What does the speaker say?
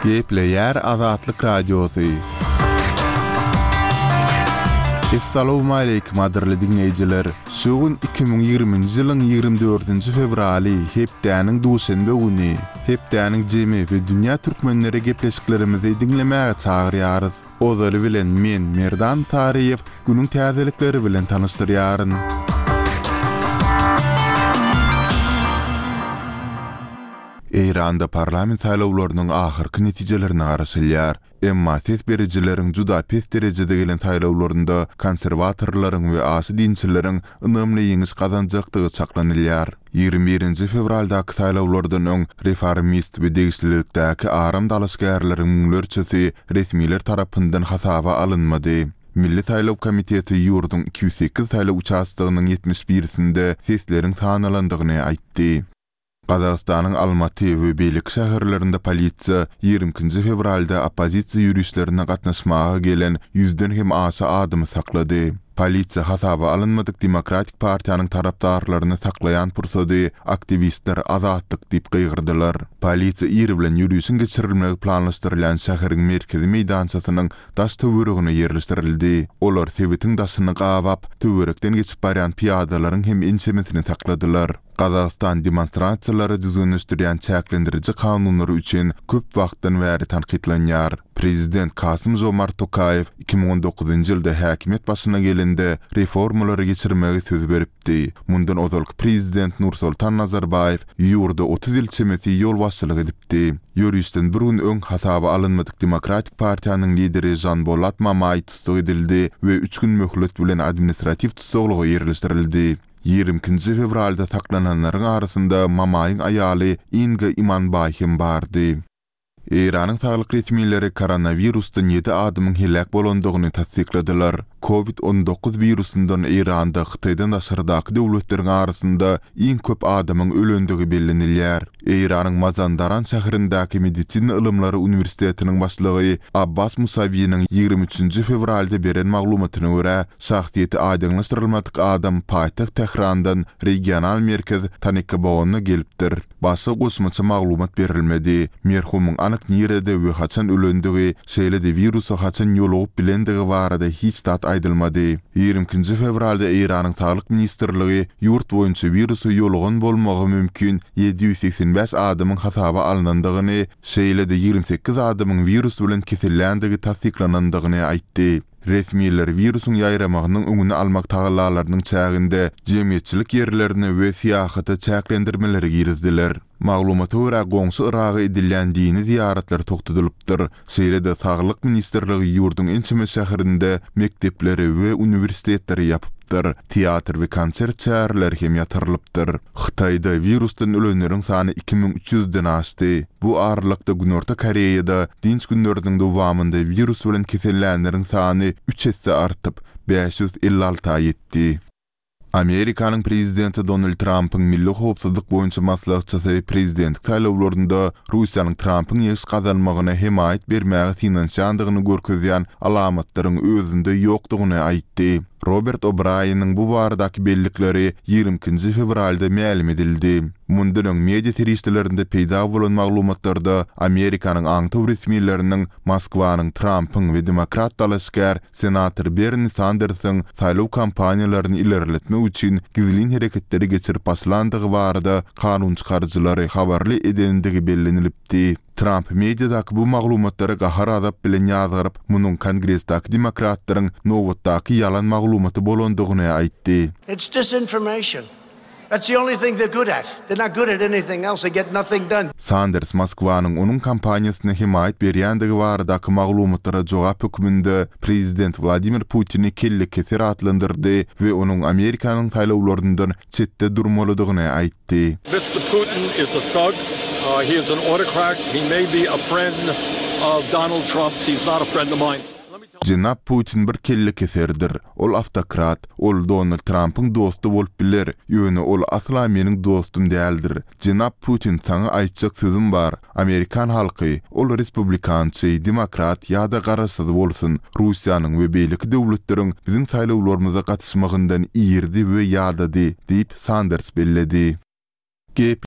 Gepleyer Azatlyk Radiosu. Assalamu alaykum adirli dinleyijiler. Şugun 2020-nji ýylyň 24-nji fevraly hepdäniň duşanbe güni. Hepdäniň jemi we dünýä türkmenleri gepleşiklerimizi dinlemäge çagyrýarys. Ozary bilen men Merdan Tariýew günüň täzelikleri bilen tanyşdyrýaryn. İranda parlament saýlawlarynyň ahyrky netijelerini garaşylýar. Emma tesberjileriň juda pes derejede gelen saýlawlarynda konserwatorlaryň we asy dinçileriň ynymly ýeňiş gazanjakdygy çaklanylýar. 21-nji fevraldaky saýlawlardan öň reformist we degişlilikdäki aram dalaşgärleriň müňlerçesi resmiler tarapyndan hasaba alınmady. Milli Saýlaw Komiteti ýurdun 208 saýlaw uçastygynyň 71-sinde sesleriň sanalandygyny aýtdy. Qazaqstanyň Almaty we Beýlik şäherlerinde polisiýa 20-nji fevralda opozisiýa ýürüşlerine gatnaşmaga gelen 100den hem asy adamy saklady. Polisiýa hasaba alınmadyk Demokratik Partiýanyň tarapdarlaryny saklaýan pursady aktivistler azatlyk diýip gygyrdylar. Polisiýa ýeri bilen ýürüşiň geçirilmegi planlaşdyrylan şäheriň merkezi meýdançasynyň daş töweregine ýerleşdirildi. Olar Sewitiň daşyny gabap, töwerekden geçip barýan piýadalaryň hem ensemesini sakladylar. Qazaqstan demonstrasiýalary düzgünleşdirýän çäklendiriji kanunlary üçin köp wagtdan bäri tanqidlanýar. Prezident Kasym-Jomart Tokayew 2019-njy ýylda häkimet başyna gelende reformalary geçirmegi söz beripdi. Mundan ozalky prezident Nursultan Nazarbayew ýurda 30 ýyl çemeti ýol başçylyk edipdi. Ýürüşden bir gün öň hasaba alınmadyk Demokratik Partiýanyň lideri Jan Bolat Mamay tutsak edildi we 3 gün möhlet bilen administrativ tutsaklyga ýerleşdirildi. 20-nji fevralda saklananlaryň arasynda Mamaýyň aýaly Inga Imanbaýym bardy. Iranyň saglyk resmiýetleri koronavirusdan 7 adamyň helak bolandygyny tasdikladylar. COVID-19 virusundan Iranda Xitaydan aşırdaky döwletleriň arasynda iň köp adamyň ölendigi bellenilýär. Iranyň Mazandaran şäherindäki Medisina Ilymlary Uniwersitetiniň başlygy Abbas Musawiýanyň 23-nji fevralda beren maglumatyna görä, şahsiýeti aýdynlaşdyrylmadyk adam paýtagt Tehrandan regional merkez Tanikabowna gelipdir. Başga gosmaça maglumat berilmedi. Merhumyň anyk nerede we haçan ölendigi, şeýle-de virusa haçan ýolup bilendigi barada hiç dat aýdylmady. 20-nji fevralda Iranyň Saglyk Ministrligi ýurt boýunça virusy ýolugan bolmagy mümkin 785 adamyň hasaba alınandygyny, şeýle-de 28 adamyň virus bilen kesellendigi tasdiklanandygyny aýtdy. Resmiýetler virusyň ýaýramagynyň öňüni almak tagallalarynyň çäginde jemgyýetçilik ýerlerini we siýahaty çäklendirmeleri girizdiler. Maglumata görä goňşy Iraga edilýän dini ziyaretler toktudylypdyr. Şeýle-de Saglyk Ministrligi ýurdun ençeme şäherinde mektepleri we uniwersitetleri ýapypdyr. Teatr we konsert çäherleri hem ýatyrylypdyr. Xitayda virusdan ölenleriň sany 2300-den aşdy. Bu aralykda Günorta Koreýada dinç günleriniň dowamında virus bilen kesellänleriň sany 3 hesse artyp 556-a ýetdi. Amerikanyň prezidenti Donald Trump'ın milli howpsuzlyk boýunça maslahatçysy prezident saýlawlarynda Russiýanyň Trump'ın ýeş gazanmagyna hemaýet bermäge finansiýandygyny görkezýän alamatlaryň özünde ýokdugyny aýtdy. Robert O'Brien'in bu baradaky bellikleri 20-nji fevralda ma'lum edildi. Mundan öň media terişlerinde peýda bolan maglumatlarda Amerikanyň aňtaw resmiýetleriniň Moskwanyň Trump'ın we demokrat dalaşgär senator Bernie Sanders'ın saýlaw kampaniýalaryny ilerletmek üçin gizlin hereketleri geçirip başlandygy barada kanun çykarjylary habarly edendigi bellenilipdi. Trump mediadaky bu maglumatlary gahar azap bilen ýazgyryp, munyň Kongressdaky demokratlaryň nowatdaky ýalan maglumaty bolandygyny aýtdy. It's disinformation. That's the only thing they're good at. They're not good at anything else. They get nothing done. Sanders Moskwanyň onun kampaniýasyna himayet berýändigi baradaky maglumatlara jogap hökmünde prezident Vladimir Putin'i kelle keser atlandyrdy we onun Amerikanyň saýlawlaryndan çetde durmalydygyny aýtdy. Mr. Putin is a thug. He is an autocrat. He may be a friend of Donald Trump's. He's not a friend of mine. Jenap Putin bir kelle keserdir. Ol автократ, ol Donald Trump'ın dostu bolup biler. Ýöne ol asla meniň dostum däldir. Jenap Putin saňa aýtjak sözüm bar. Amerikan halky, ol respublikansy, demokrat ýa-da garaşsyz bolsun, Russiýanyň we beýleki döwletleriň biziň saýlawlarymyza gatnaşmagyndan ýerdi we ýadady, diýip Sanders belledi.